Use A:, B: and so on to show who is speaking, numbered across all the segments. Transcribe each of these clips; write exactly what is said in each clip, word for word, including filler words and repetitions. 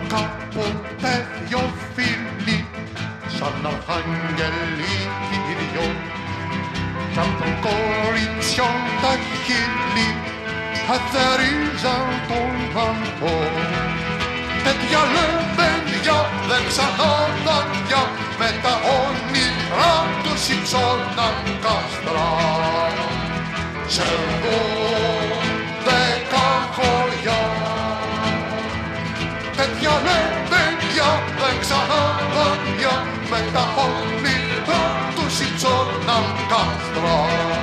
A: κάποτε δυο φίλοι σαν αρχάγγελοι κυριών κι απ' των κοριτσιών τα χείλη εθερίζαν τον ανθό. Τέτοια λεβέντια δεν ξανάδαν πια με τα όνειρά τους υψώναν κάστρα. Σερβούν δέκα χωριά. Τέτοια λεβέντια δεν ξανάδαν πια με τα όνειρά τους υψώναν κάστρα.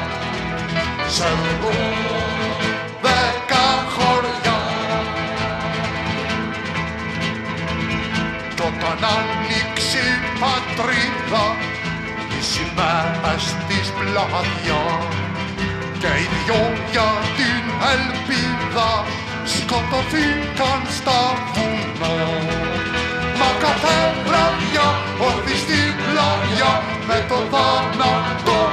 A: Σερβούν δέκα χωριά. Κι όταν άνοιξε η πατρίδα η σημαία της πλατιά και οι δυο για την ελπίδα σκοτωθήκαν στα βουνό. Μα κάθε βραδιά όρθιοι στην πλαγιά με το θάνατο